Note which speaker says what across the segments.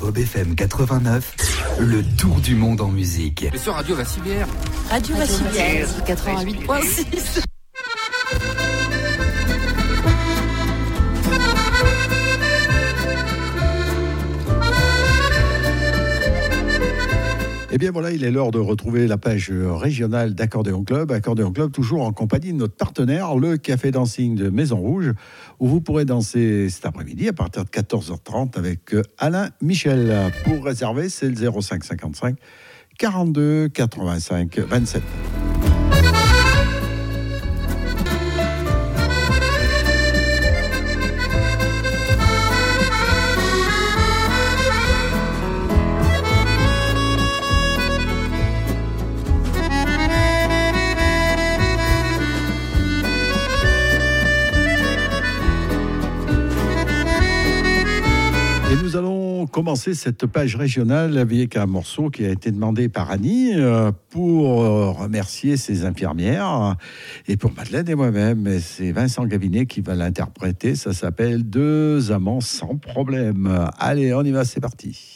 Speaker 1: Europe FM 89, le tour du monde en musique.
Speaker 2: Et sur Radio Vassivière.
Speaker 3: Radio Vassivière, 88.6.
Speaker 4: Eh bien voilà, il est l'heure de retrouver la page régionale d'Accordéon Club. Accordéon Club, toujours en compagnie de notre partenaire, le Café Dancing de Maison Rouge, où vous pourrez danser cet après-midi à partir de 14h30 avec Alain Michel. Pour réserver, c'est le 05 55 42 85 27. Et nous allons commencer cette page régionale avec un morceau qui a été demandé par Annie pour remercier ses infirmières et pour Madeleine et moi-même. C'est Vincent Gavinet qui va l'interpréter. Ça s'appelle « Deux amants sans problème ». Allez, on y va, c'est parti.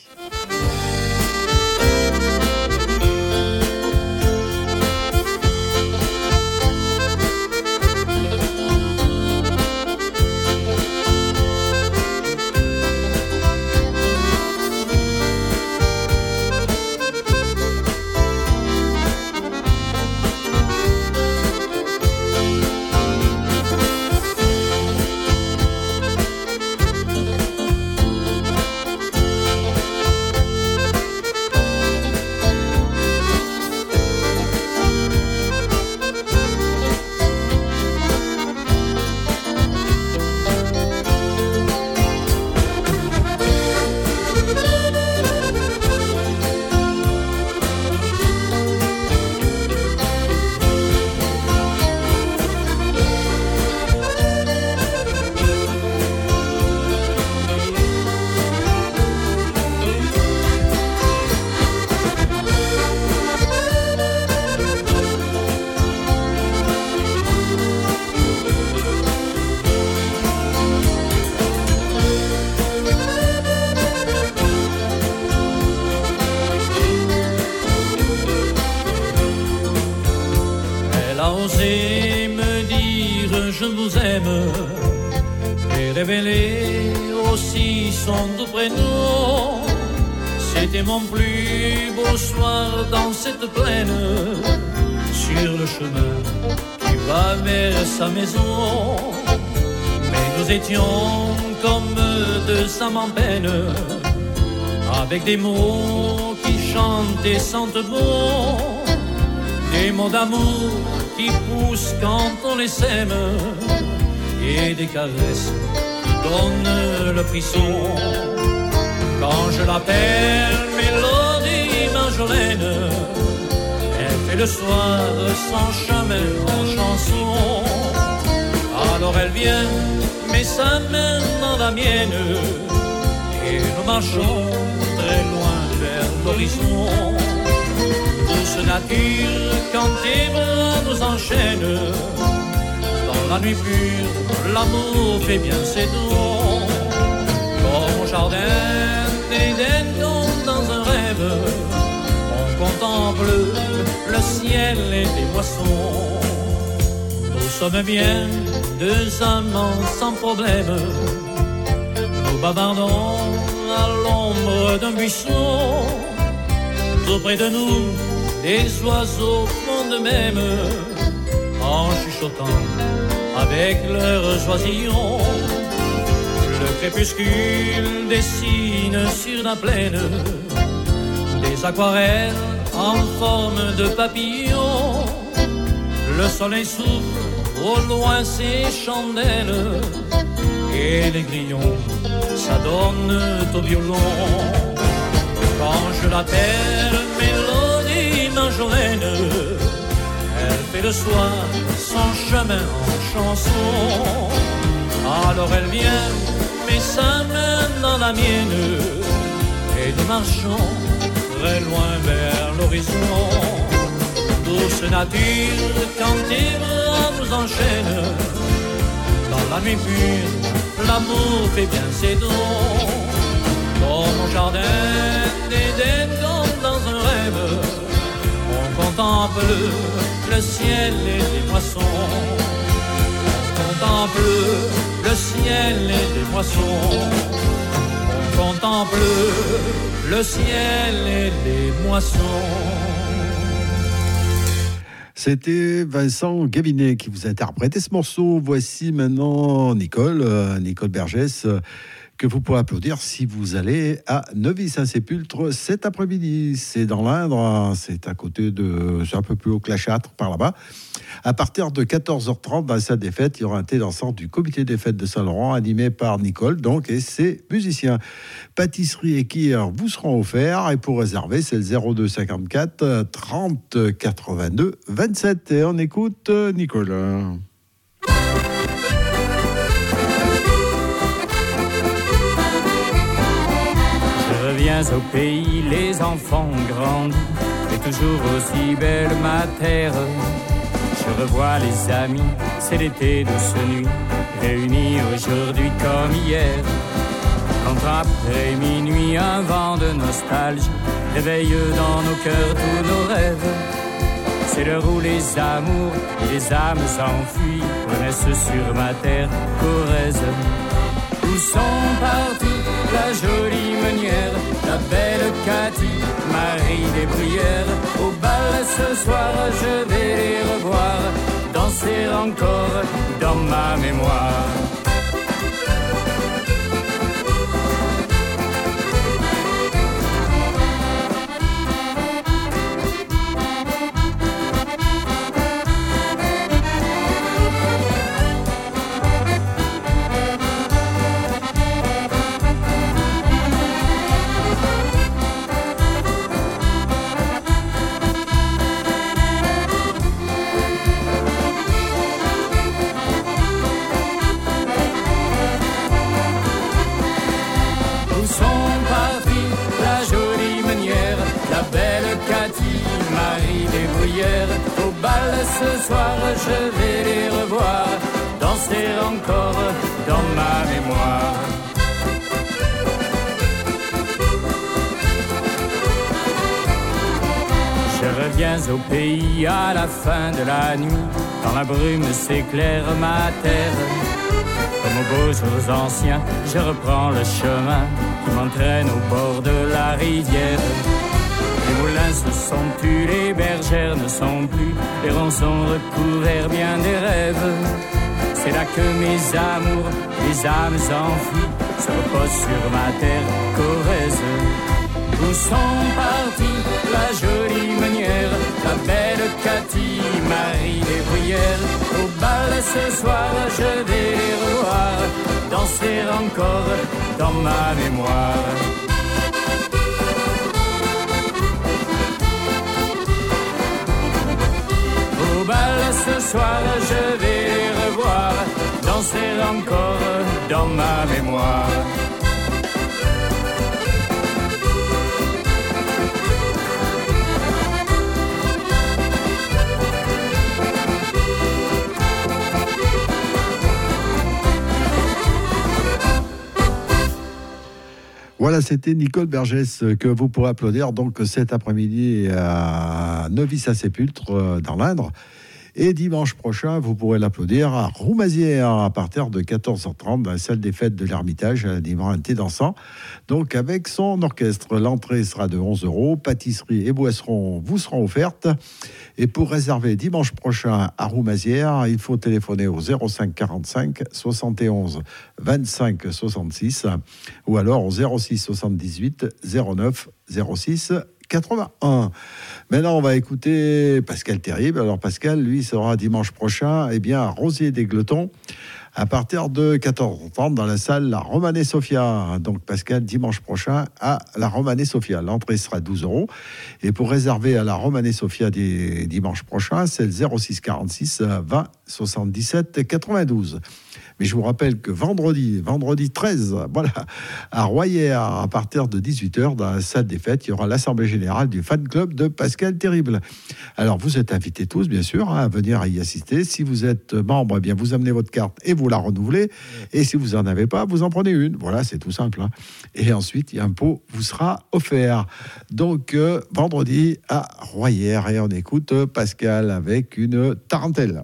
Speaker 5: Révéler aussi son doux prénom. C'était mon plus beau soir dans cette plaine, sur le chemin qui va vers sa maison. Mais nous étions comme deux âmes en peine, avec des mots qui chantaient sentent bon, des mots d'amour qui poussent quand on les sème, et des caresses donne le frisson. Quand je l'appelle Mélodie Marjolaine, elle fait le soir son chemin en chanson. Alors elle vient, met sa main dans la mienne, et nous marchons très loin vers l'horizon. Douce nature, quand tes bras nous enchaînent, dans la nuit pure, l'amour fait bien ses dons. Comme au jardin d'Éden, comme dans un rêve, on contemple le ciel et les boissons. Nous sommes bien deux amants sans problème, nous bavardons à l'ombre d'un buisson. Tout près de nous, des oiseaux fondent même, en chuchotant avec leurs oisillons. Le crépuscule dessine sur la plaine des aquarelles en forme de papillons. Le soleil souffle au loin ses chandelles, et les grillons s'adonnent au violon. Quand je l'appelle Mélodie Marjolaine, elle fait le soir son chemin en chanson. Alors elle vient, met sa main dans la mienne, et nous marchons très loin vers l'horizon. Douce nature, quand tes bras nous enchaînent, dans la nuit pure, l'amour fait bien ses dons. Dans mon jardin le ciel et les moissons. On contemple le ciel et les moissons. On contemple le ciel et les moissons.
Speaker 4: C'était Vincent Gabinet qui vous a interprété ce morceau. Voici maintenant Nicole Bergès, que vous pourrez applaudir si vous allez à Neuvy-Saint-Sépulcre cet après-midi. C'est dans l'Indre, c'est à côté de... c'est un peu plus haut que la Châtre, par là-bas. À partir de 14h30, dans la salle des fêtes, il y aura un thé dansant du comité des fêtes de Saint-Laurent, animé par Nicole, donc, et ses musiciens. Pâtisserie et quilles vous seront offerts, et pour réserver, c'est le 02 54 30 82 27. Et on écoute Nicole.
Speaker 2: Viens au pays, les enfants grandis, et toujours aussi belle ma terre. Je revois les amis, c'est l'été douce nuit, réunis aujourd'hui comme hier. Quand après minuit, un vent de nostalgie réveille dans nos cœurs tous nos rêves. C'est l'heure où les amours et les âmes enfuies renaissent sur ma terre corrèze. Où sont partis la jolie meunière, la belle Cathy, Marie des Bruyères? Au bal ce soir, je vais les revoir, danser encore dans ma mémoire. Au bal ce soir, je vais les revoir, danser encore dans ma mémoire. Je reviens au pays à la fin de la nuit, quand la brume s'éclaire ma terre. Comme aux beaux jours anciens, je reprends le chemin qui m'entraîne au bord de la rivière. Les moulins se sont tus, les bergères ne sont plus, les ronçons recouverts bien des rêves. C'est là que mes amours, les âmes enfuies, se reposent sur ma terre corrèze. Où sont partis la jolie meunière, la belle Cathy, Marie des Bruyères? Au bal ce soir, je vais les revoir, danser encore dans ma mémoire. Au bal ce soir, je vais les revoir, danser encore dans ma mémoire.
Speaker 4: Voilà, c'était Nicole Bergès que vous pourrez applaudir donc cet après-midi à Neuvy-Saint-Sépulcre dans l'Indre. Et dimanche prochain, vous pourrez l'applaudir à Roumazières à partir de 14h30 dans la salle des fêtes de l'Ermitage, animant un thé dansant. Donc avec son orchestre, l'entrée sera de 11 €. Pâtisserie et boisserons vous seront offertes. Et pour réserver dimanche prochain à Roumazières, il faut téléphoner au 05 45 71 25 66 ou alors au 06 78 09 06 81. Maintenant, on va écouter Pascal Terrible. Alors, Pascal, lui, sera dimanche prochain à Rosier des Gletons à partir de 14h30 dans la salle La Romanée Sophia. Donc, Pascal, dimanche prochain à la Romanée Sophia. L'entrée sera 12 €. Et pour réserver à la Romanée Sophia dimanche prochain, c'est le 06 46 20 77 92. Mais je vous rappelle que vendredi 13, voilà, à Royères, à partir de 18h, dans la salle des fêtes, il y aura l'Assemblée Générale du fan club de Pascal Terrible. Alors, vous êtes invités tous, bien sûr, à venir y assister. Si vous êtes membre, eh bien, vous amenez votre carte et vous la renouvelez. Et si vous n'en avez pas, vous en prenez une. Voilà, c'est tout simple. Et ensuite, il y a un pot vous sera offert. Donc, vendredi à Royères. Et on écoute Pascal avec une tarentelle.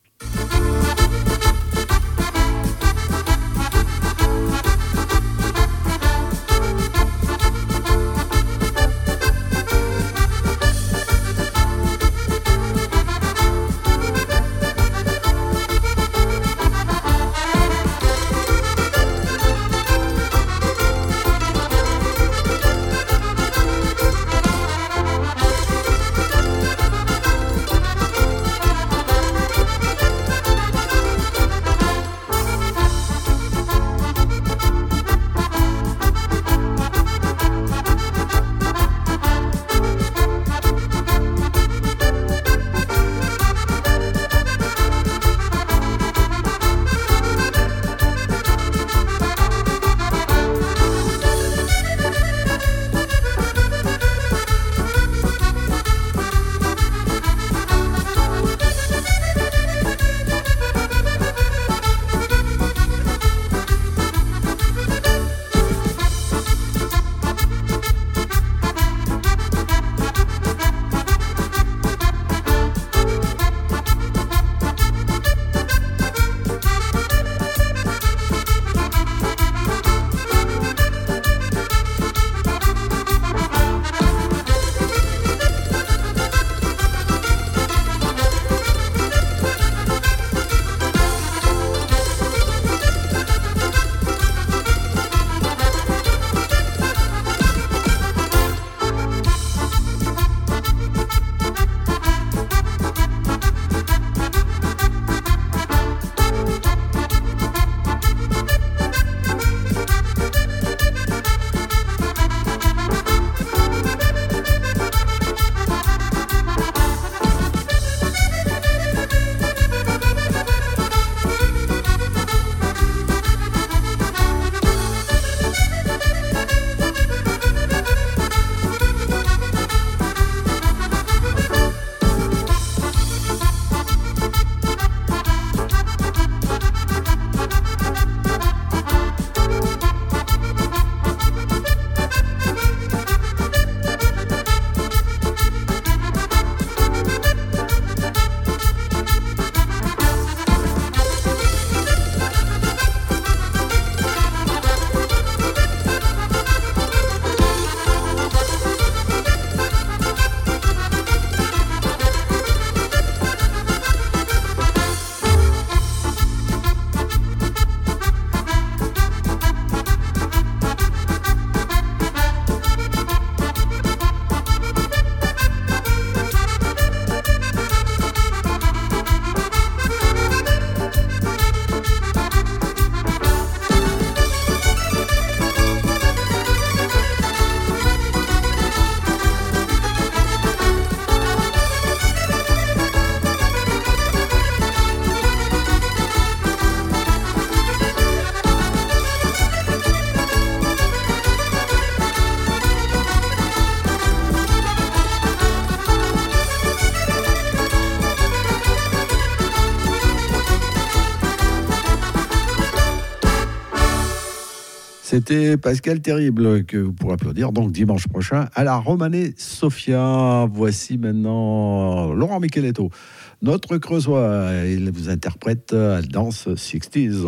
Speaker 4: C'était Pascal Terrible que vous pourrez applaudir donc dimanche prochain à la Romanée Sofia. Voici maintenant Laurent Micheletto, notre Creusois. Il vous interprète la danse 60s.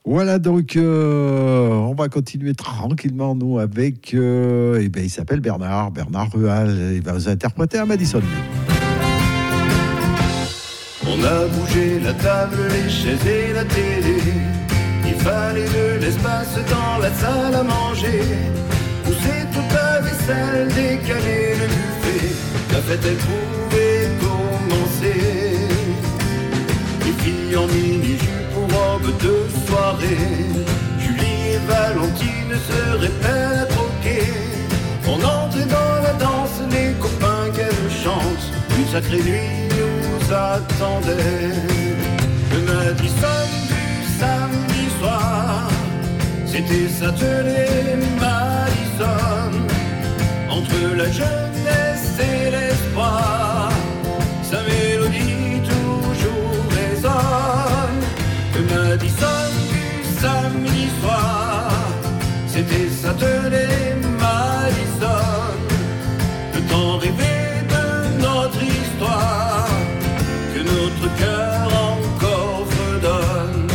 Speaker 4: Voilà, donc on va continuer tranquillement, nous, avec... il s'appelle Bernard Rual. Il va vous interpréter à Madison.
Speaker 6: On a bougé la table, les chaises et la télé. Il fallait de l'espace dans la salle à manger. Pousser toute la vaisselle, décaler le buffet. La fête, elle pouvait commencer. Les filles en mini-jupe ou robe de soirée. Julie et Valentine seraient prêtes à troquer. On entrait dans la danse, les copains qu'elle chante. Une sacrée nuit nous attendait. Le Madison du samedi soir, c'était Saturday Madison. Entre la jeunesse et l'espoir, sa mélodie toujours résonne. Le Madison du samedi soir, c'était Saturday Madison. Le temps rêvé de notre histoire, que notre cœur encore fredonne.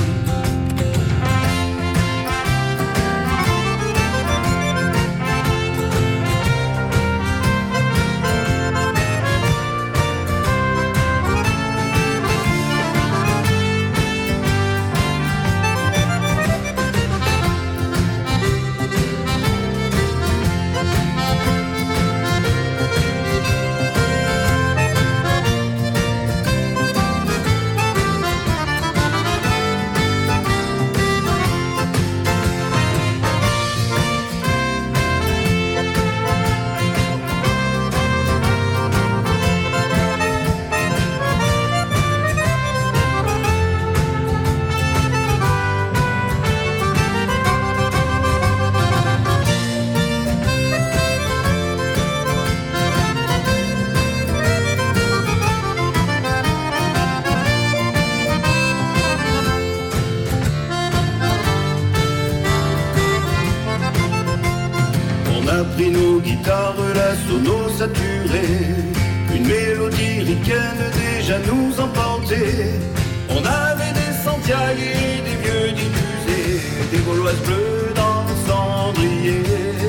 Speaker 6: Pris nos guitares, la sono saturée, une mélodie ricaine déjà nous emportait. On avait des Santiago et des vieux diffusés, des Gauloises bleues dans le cendrier.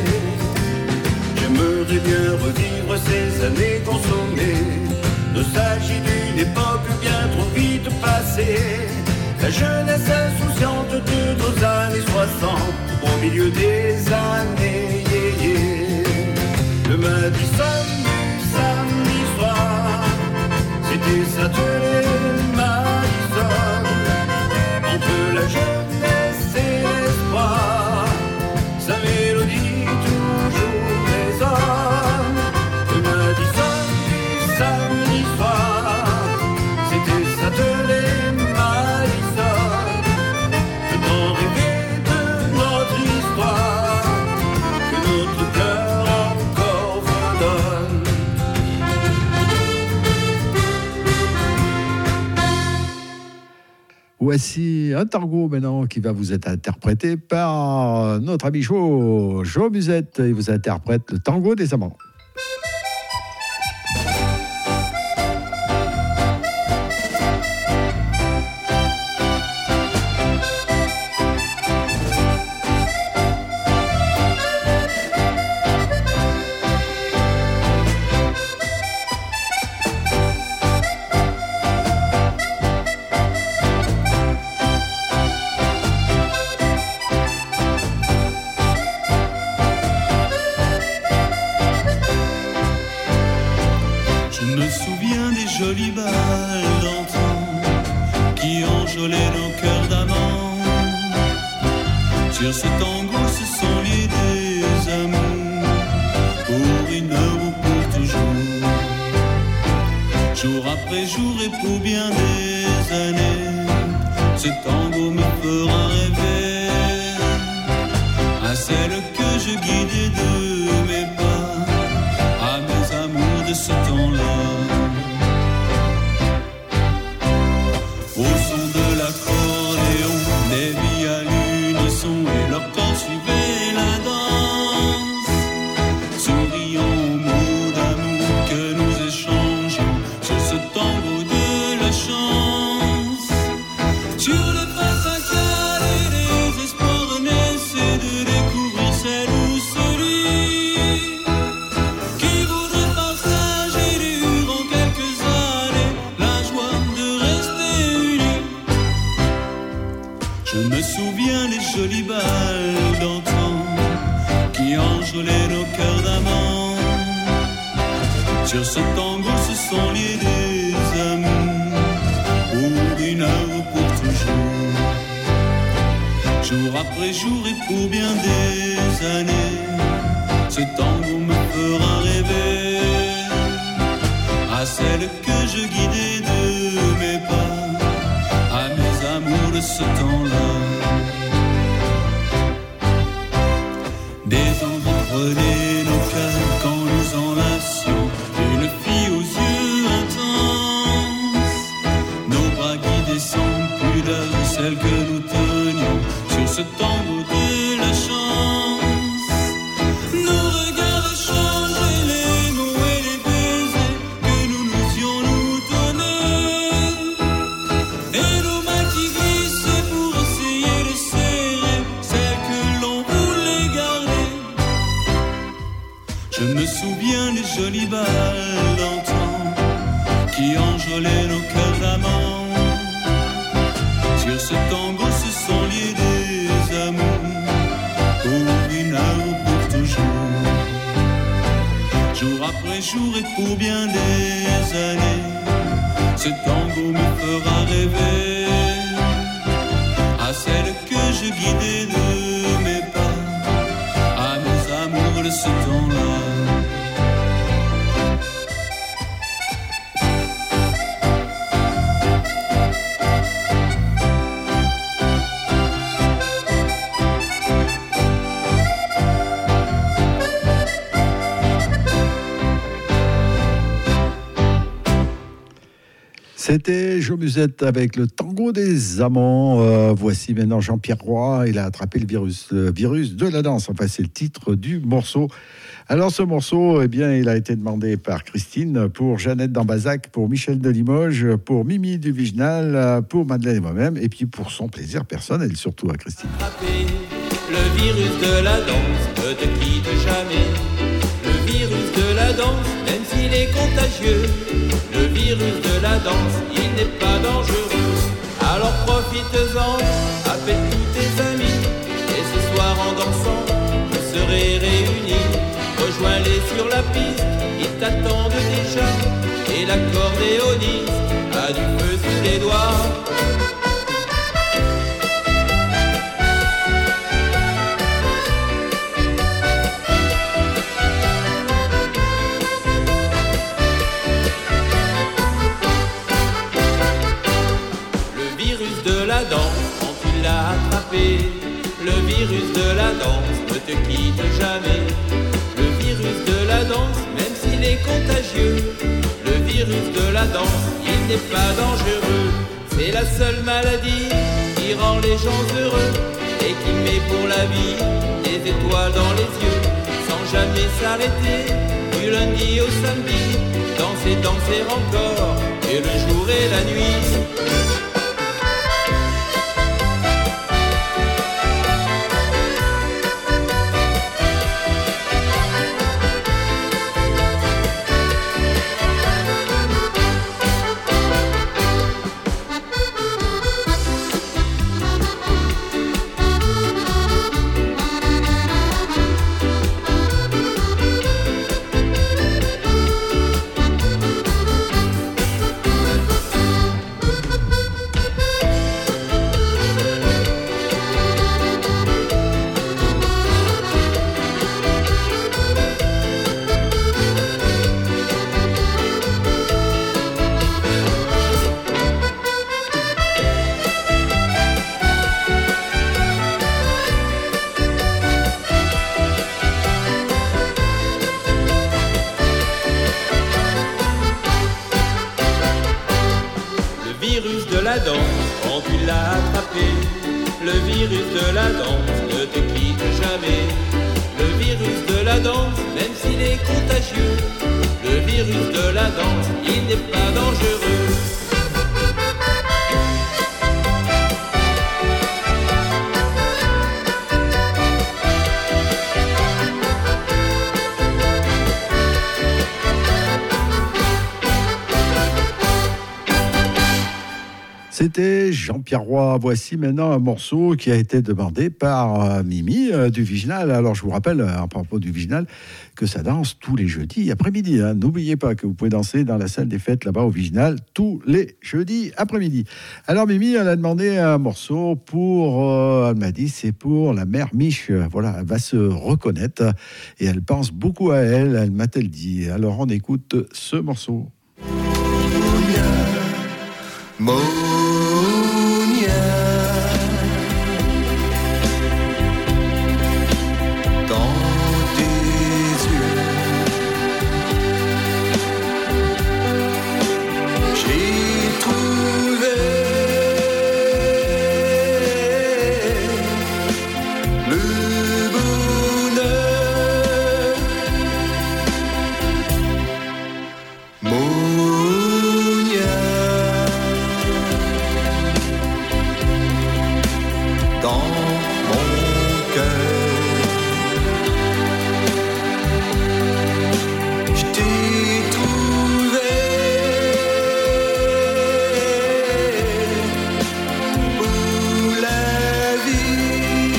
Speaker 6: J'aimerais bien revivre ces années consommées, nostalgie d'une époque bien trop vite passée. La jeunesse insouciante de nos années 60, au milieu des années yéyé. Le Madison du samedi soir, c'était Saturday Madison. Entre la jeunesse et l'espoir, sa mélodie toujours résonne. Le Madison du samedi soir, c'était Saturday Madison. Le temps rêvé de notre histoire, que notre cœur encore redonne.
Speaker 4: Voici un tango maintenant qui va vous être interprété par notre ami Joe Musette. Il vous interprète le tango des amants.
Speaker 7: Jolies balles d'antan qui enjolaient nos cœurs d'amants. Sur ce tango se sont liés des amours pour une heure ou pour toujours. Jour après jour et pour bien des années, ce tango me fera rêver à celle que je guidais de mes pas, à mes amours de ce temps-là. Au son de l'accordéon, des billes à l'unisson et leur corps suivait la danse. Souriant aux mots d'amour que nous échangions sur ce tango de la chance. Sur le pas souviens des jolies balles d'antan qui enjolaient nos cœurs d'amants. Sur ce tango se sont liés des amours pour une heure, pour toujours. Jour après jour et pour bien des années, ce tango me fera rêver à celle que je guidais de mes pas, à mes amours de ce temps-là. Des envies prenaient nos cœurs quand nous enlacions une fille aux yeux intenses, nos bras guidés sans pudeur, celle que nous tenions sur ce tango de la chance. Nos regards changeaient les mots et les baisers que nous n'osions nous donner, et nos mains qui glissaient pour essayer de serrer celle que l'on voulait garder. Je me souviens des jolies balles d'antan qui enjolaient nos cœurs d'amants. Sur ce tango se sont liés des amours pour une heure, pour toujours. Jour après jour et pour bien des années, ce tango me fera rêver à celle que je guidais de mes pas, à mes amours de ce temps-là.
Speaker 4: C'était Jo Musette avec le tango des amants. Voici maintenant Jean-Pierre Roy. Il a attrapé le virus de la danse. Enfin, c'est le titre du morceau. Alors, ce morceau, eh bien, il a été demandé par Christine, pour Jeannette d'Ambazac, pour Michel de Limoges, pour Mimi du Viginal, pour Madeleine et moi-même, et puis pour son plaisir personnel, surtout à Christine.
Speaker 5: Le virus de la danse ne te quitte jamais. Le virus de la danse, même s'il est contagieux, le virus de la danse, il n'est pas dangereux. Alors profite-en, appelle tous tes amis, et ce soir en dansant, vous serez réunis. Rejoins-les sur la piste, ils t'attendent déjà, et l'accordéoniste a du feu sous les doigts. Quand tu l'as attrapé, le virus de la danse ne te quitte jamais. Le virus de la danse, même s'il est contagieux, le virus de la danse, il n'est pas dangereux. C'est la seule maladie qui rend les gens heureux et qui met pour la vie des étoiles dans les yeux, sans jamais s'arrêter, du lundi au samedi, danser, danser encore, et le jour et la nuit. Quand tu l'as attrapé, le virus de la danse ne te quitte jamais. Le virus de la danse, même s'il est contagieux, le virus de la danse, il n'est pas dangereux.
Speaker 4: C'était Jean-Pierre Roy. Voici maintenant un morceau qui a été demandé par Mimi du Viginal. Alors je vous rappelle, à propos du Viginal, que ça danse tous les jeudis après-midi. Hein. N'oubliez pas que vous pouvez danser dans la salle des fêtes là-bas au Viginal tous les jeudis après-midi. Alors Mimi, elle a demandé un morceau pour, elle m'a dit, c'est pour la mère Mich. Voilà, elle va se reconnaître et elle pense beaucoup à elle. Elle m'a-t-elle dit. Alors on écoute ce morceau.
Speaker 6: Monia, dans tes yeux, j'ai trouvé le bonheur. Monia, dans mon cœur, je t'ai trouvé pour la vie.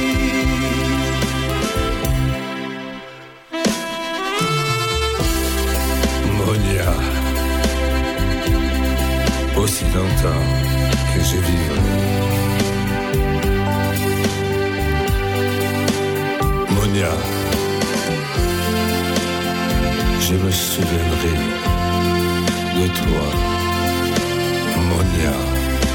Speaker 8: Monia, aussi longtemps que je vivrai. Monia, je me souviendrai de toi. Monia.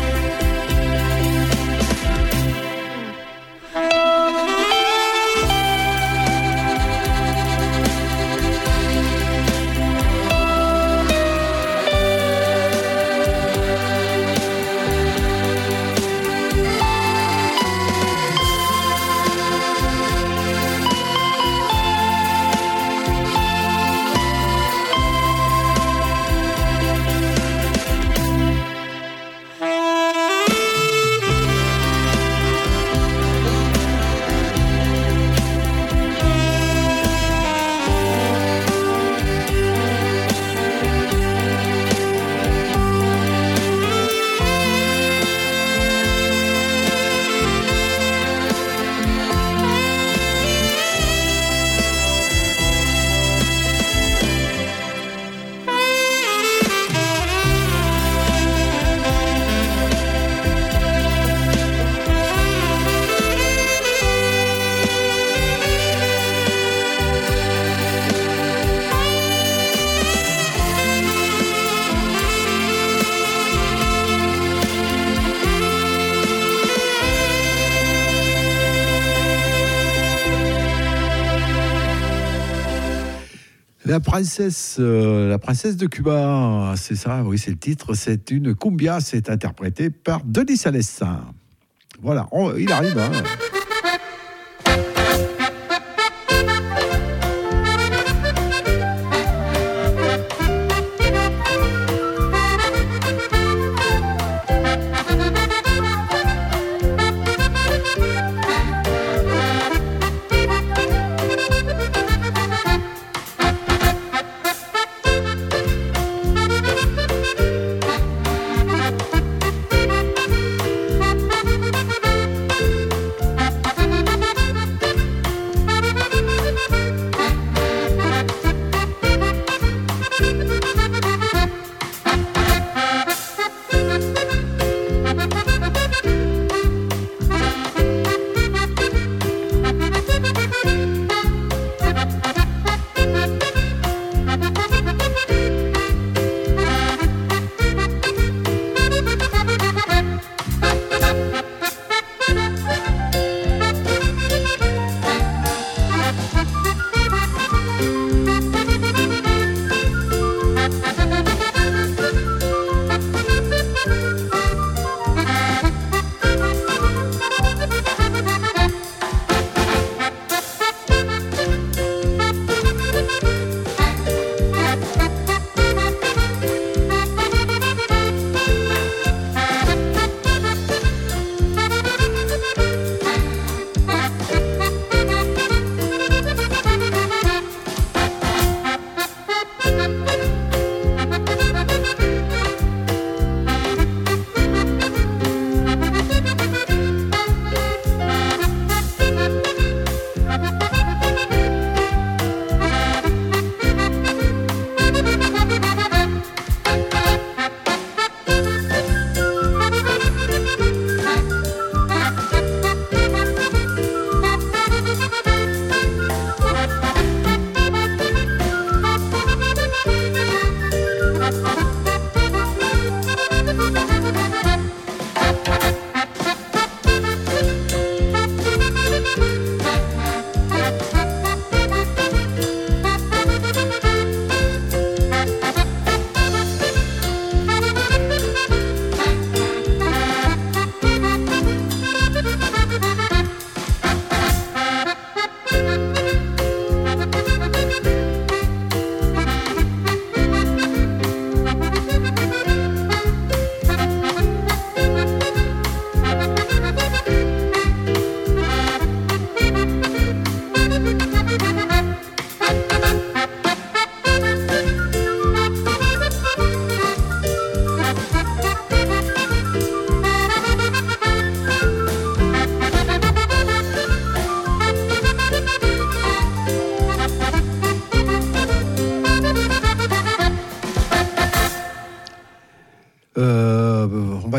Speaker 4: La princesse de Cuba, c'est ça, oui, c'est le titre. C'est une cumbia, c'est interprété par Denis Salessin. Voilà, il arrive. Hein.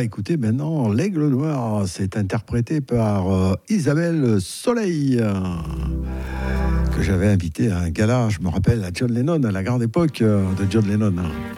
Speaker 4: écouter maintenant L'Aigle Noir. C'est interprété par Isabelle Soleil, que j'avais invité à un gala, je me rappelle, à John Lennon, à la grande époque de John Lennon.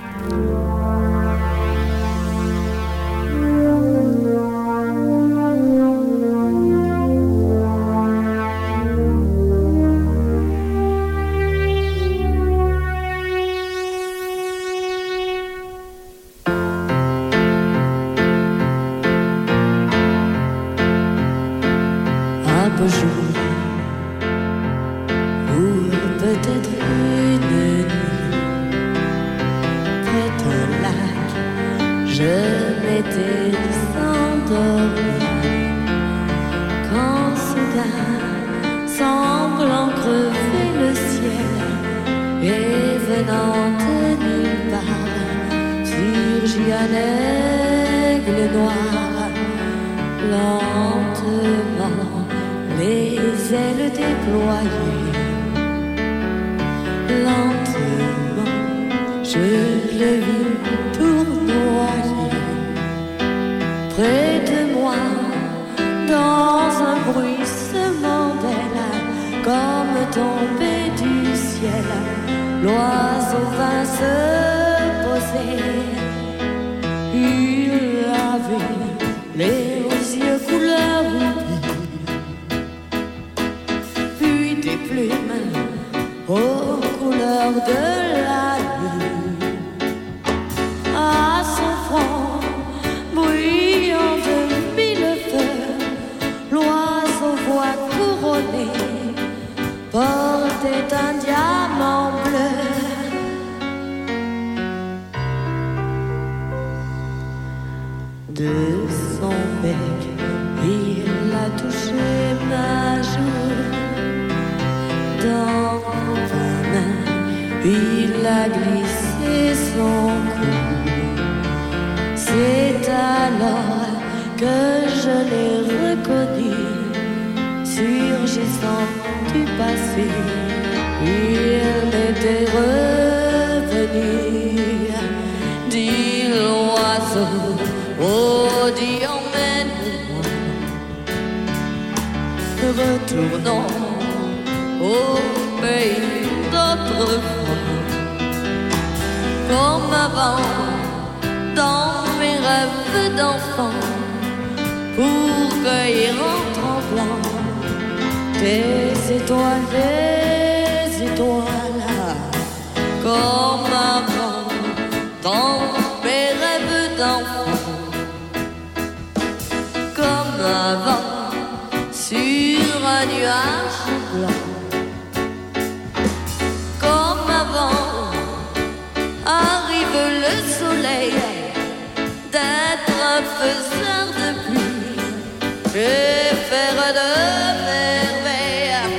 Speaker 9: Retournons au pays d'autrefois, comme avant, dans mes rêves d'enfant, pour cueillir en tremblant des étoiles, comme avant, dans mes rêves d'enfant, comme avant. Sur un nuage blanc, comme avant, arrive le soleil, d'être un faiseur de pluie et faire de merveilles.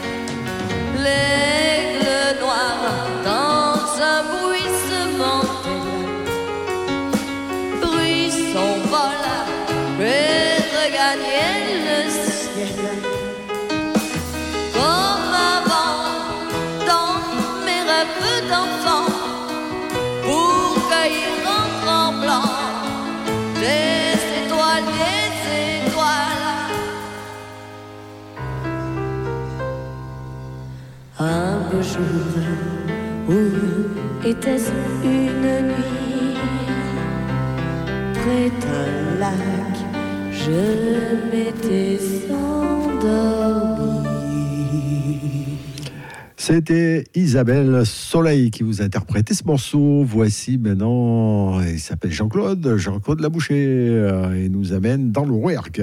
Speaker 9: L'aigle noir dans un bruissement bruit son vol et regagner le ciel. Comme avant, dans mes rêves d'enfant, pour cueillir en tremblant des étoiles. Un beau jour, où était-ce une nuit, près d'un lac, je m'étais endormi.
Speaker 4: C'était Isabelle Soleil qui vous interprétait ce morceau. Voici maintenant, il s'appelle Jean-Claude Labouché, et nous amène dans le Rouergue.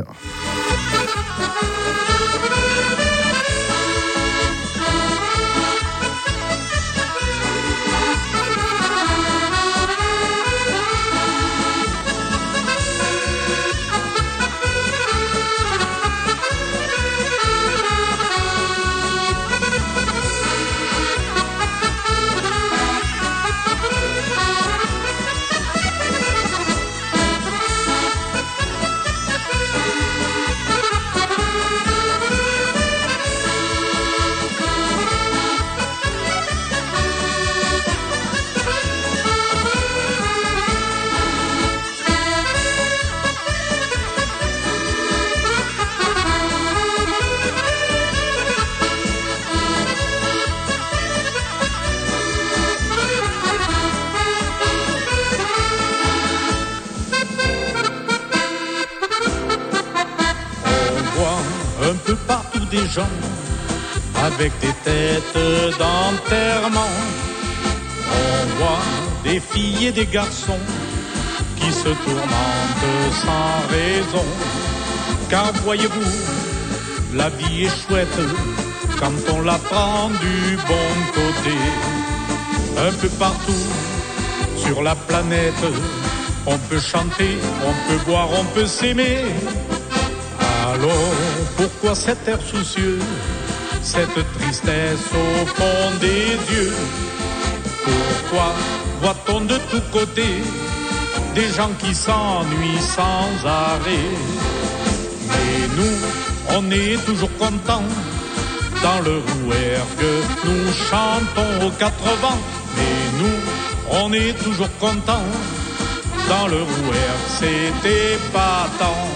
Speaker 5: un peu partout des gens avec des têtes d'enterrement. On voit des filles et des garçons qui se tourmentent sans raison. Car voyez-vous, la vie est chouette quand on la prend du bon côté. Un peu partout sur la planète, on peut chanter, on peut boire, on peut s'aimer. Alors pourquoi cet air soucieux, cette tristesse au fond des yeux? Pourquoi voit-on de tous côtés des gens qui s'ennuient sans arrêt? Mais nous, on est toujours contents dans le rouergue, nous chantons aux quatre vents. Mais nous, on est toujours contents dans le rouergue, c'est épatant.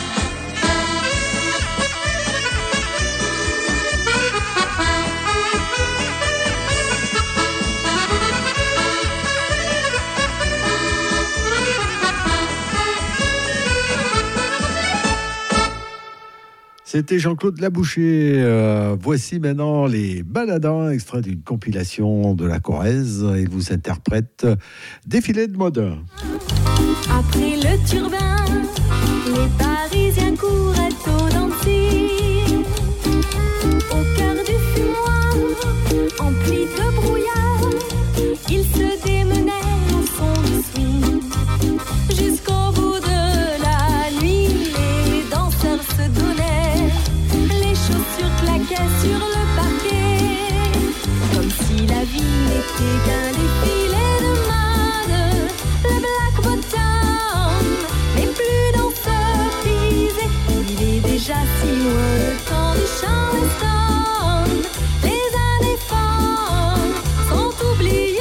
Speaker 4: C'était Jean-Claude Laboucher. Voici maintenant les Baladins, extrait d'une compilation de la Corrèze. Il vous interprète Défilé de mode.
Speaker 9: Après le turbin, les Parisiens couraient au dancing. Au cœur du fumoir, empli de brouillard, ils se démenaient au son du swing. Jusqu'au bout de la nuit, les danseurs se donnaient, les chaussures claquaient sur le parquet, comme si la vie n'était qu'un défilé de mode. Le black bottom n'est plus dans ce prisé, il est déjà si loin le temps du Charleston. Les années folles sont oubliées,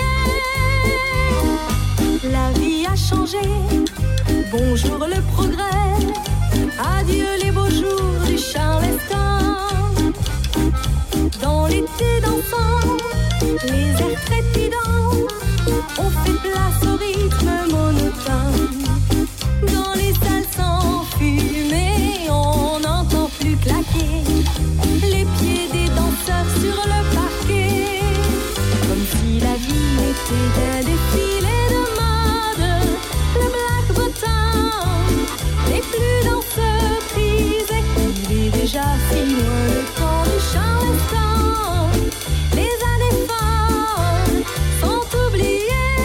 Speaker 9: la vie a changé, bonjour le progrès, adieu les beaux jours du Charleston. Dans l'été dansant, les airs trépidants ont fait place au rythme monotone. Dans les salles sans fumée, on n'entend plus claquer les pieds des danseurs sur le parquet, comme si la vie n'était qu'un défilé de mode. Le black bottom n'est plus dans ce prisé, il est déjà si loin le temps du Charleston. Les années folles sont oubliées.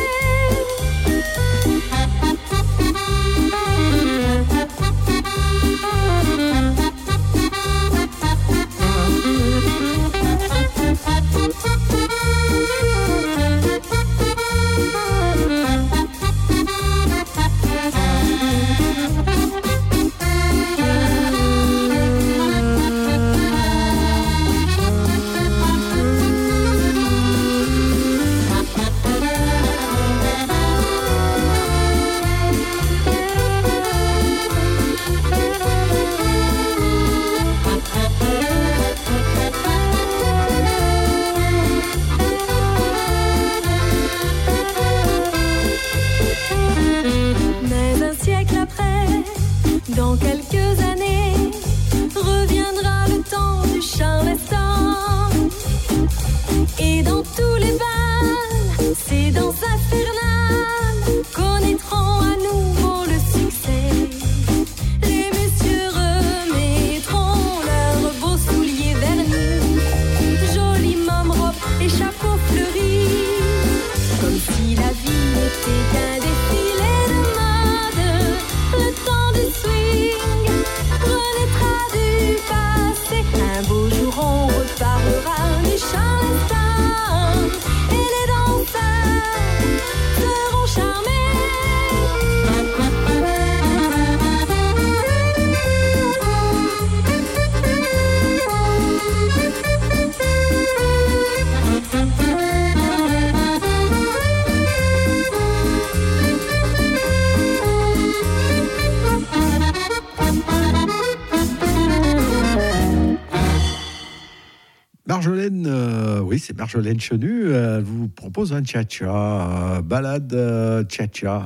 Speaker 9: Mais un siècle après, dans quelques années, reviendra le temps du Charleston. Et dans tous les bals, ces danses infernales connaîtront à nouveau le succès. Les messieurs remettront leurs beaux souliers vernis, jolies mômes robes et chapeaux fleuris, comme si la vie n'était qu'un défilé de mode. Le temps du swing renaîtra du passé. Un beau jour on reparlera du Charleston et les danseurs seront charmés.
Speaker 4: Marjolaine, oui, c'est Marjolaine Chenu, elle vous propose un cha-cha, balade cha-cha.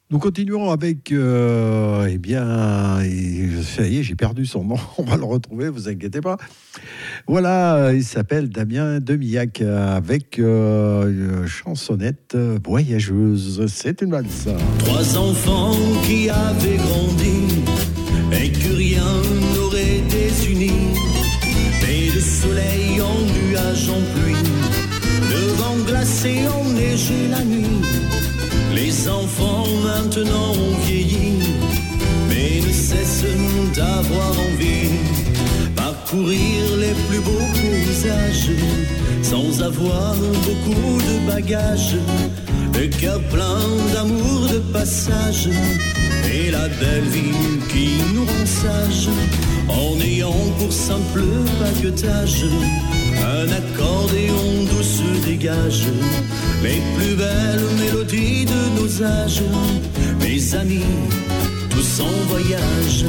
Speaker 4: Nous continuons avec, eh bien, ça y est, j'ai perdu son nom, on va le retrouver, vous inquiétez pas. Voilà, il s'appelle Damien Demillac avec une chansonnette voyageuse. C'est une valse.
Speaker 7: 3 enfants qui avaient grandi et que rien n'aurait désuni. Mais le soleil en nuage, en pluie, le vent glacé, enneigé la nuit. Les enfants maintenant ont vieilli, mais ne cessent d'avoir envie. Parcourir les plus beaux paysages, sans avoir beaucoup de bagages. Le cœur plein d'amour, de passage, et la belle vie qui nous rend sages, en ayant pour simple paquetage un accordéon d'où se dégage les plus belles mélodies de nos âges. Mes amis, tous en voyage.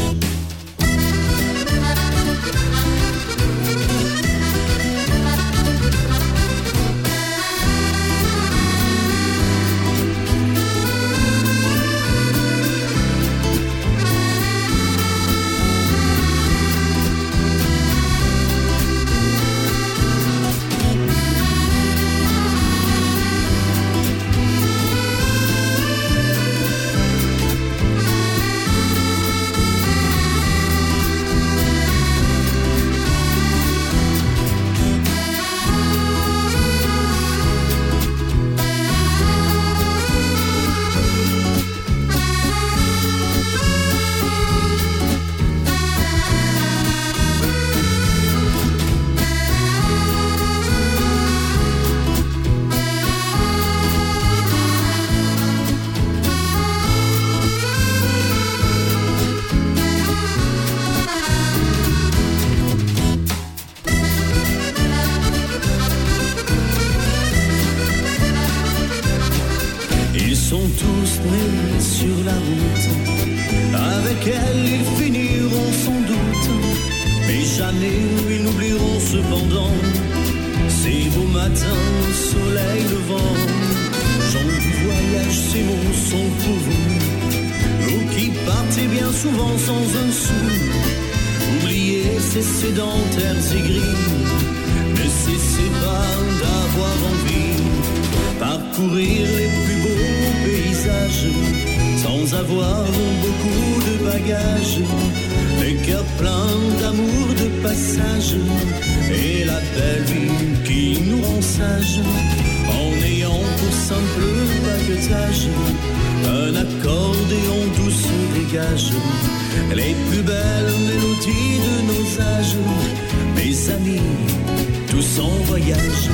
Speaker 7: Les plus belles mélodies de nos âges. Mes amis, tous en voyage.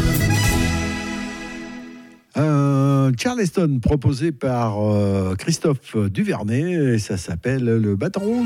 Speaker 4: Charleston proposé par Christophe Duvernay et ça s'appelle Le Bâton Rouge.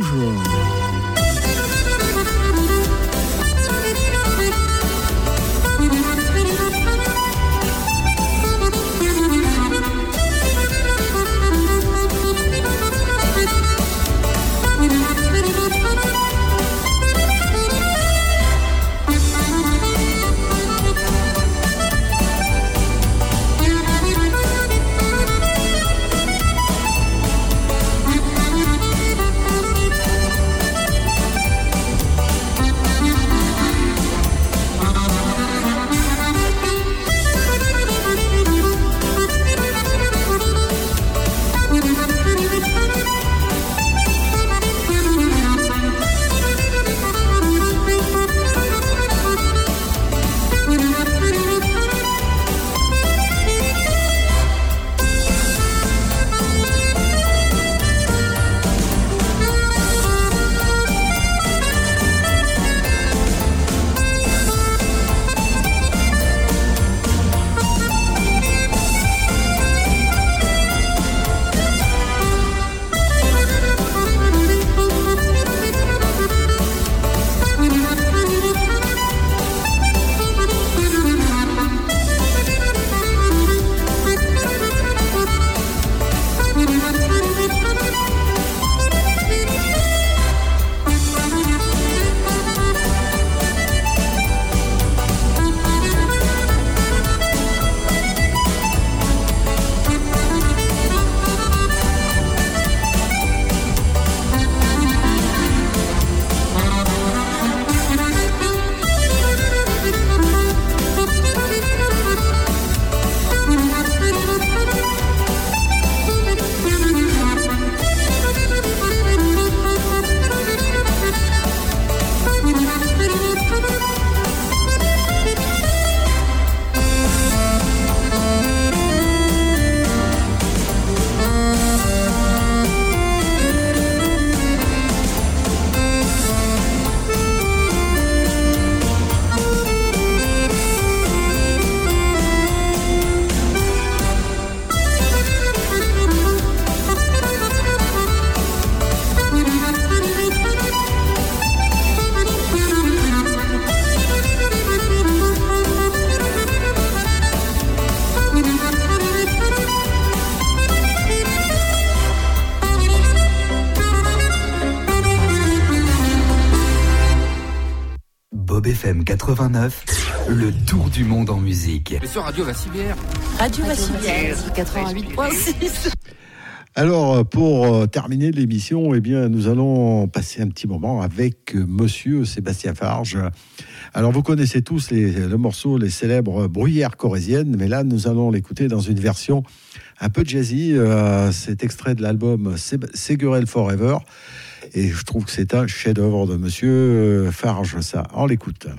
Speaker 1: Aube FM 89, le tour du monde en musique.
Speaker 10: Mais sur Radio Vassivière.
Speaker 3: Radio Vassivière, 88.6.
Speaker 4: Alors, pour terminer l'émission, eh bien, nous allons passer un petit moment avec Monsieur Sébastien Farge. Alors, vous connaissez tous le morceau, les célèbres Bruyères corréziennes, mais là, nous allons l'écouter dans une version un peu jazzy. C'est extrait de l'album Ségurel Forever, et je trouve que c'est un chef-d'œuvre de Monsieur Farge, ça. On l'écoute.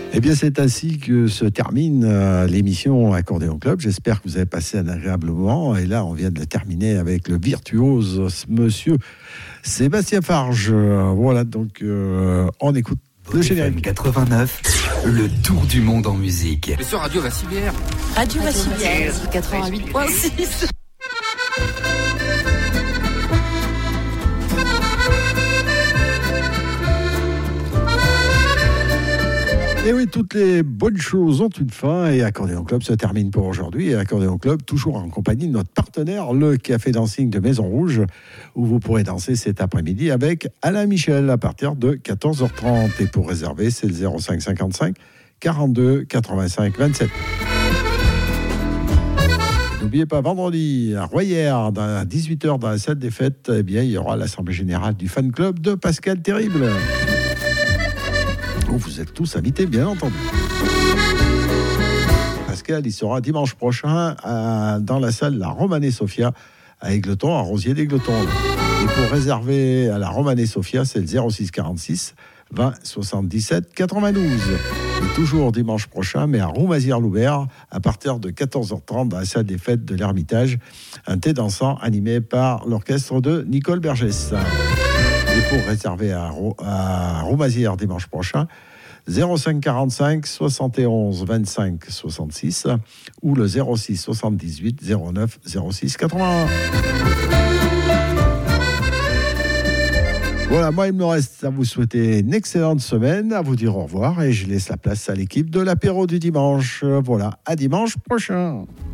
Speaker 4: Eh bien, c'est ainsi que se termine l'émission Accordéon Club. J'espère que vous avez passé un agréable moment. Et là, on vient de la terminer avec le virtuose monsieur Sébastien Farge. Voilà, donc on écoute le générique.
Speaker 1: 89, le tour du monde en musique.
Speaker 10: Mais sur Radio Vassivière.
Speaker 3: Radio Vassivière, 88.6.
Speaker 4: Et oui, toutes les bonnes choses ont une fin et Accordéon Club se termine pour aujourd'hui. Et Accordéon Club, toujours en compagnie de notre partenaire, le Café Dancing de Maison Rouge, où vous pourrez danser cet après-midi avec Alain Michel à partir de 14h30. Et pour réserver, c'est le 05 55 42 85 27. N'oubliez pas, vendredi, à Royères, à 18h dans la salle des fêtes, eh bien, il y aura l'Assemblée Générale du Fan Club de Pascal Terrible. Vous êtes tous invités, bien entendu. Pascal, il sera dimanche prochain dans la salle La Romanée Sophia à Égletons, à Rosier d'Égletons. Et pour réserver à la Romanée Sophia, c'est le 06 46 20 77 92. Et toujours dimanche prochain, mais à Roumazières-Loubert, à partir de 14h30 dans la salle des fêtes de l'Ermitage, un thé dansant animé par l'orchestre de Nicole Bergès. Et pour réserver à Roumazières dimanche prochain, 05 45 71 25 66 ou le 06 78 09 06 81. Voilà, moi il me reste à vous souhaiter une excellente semaine, à vous dire au revoir et je laisse la place à l'équipe de l'apéro du dimanche. Voilà, à dimanche prochain.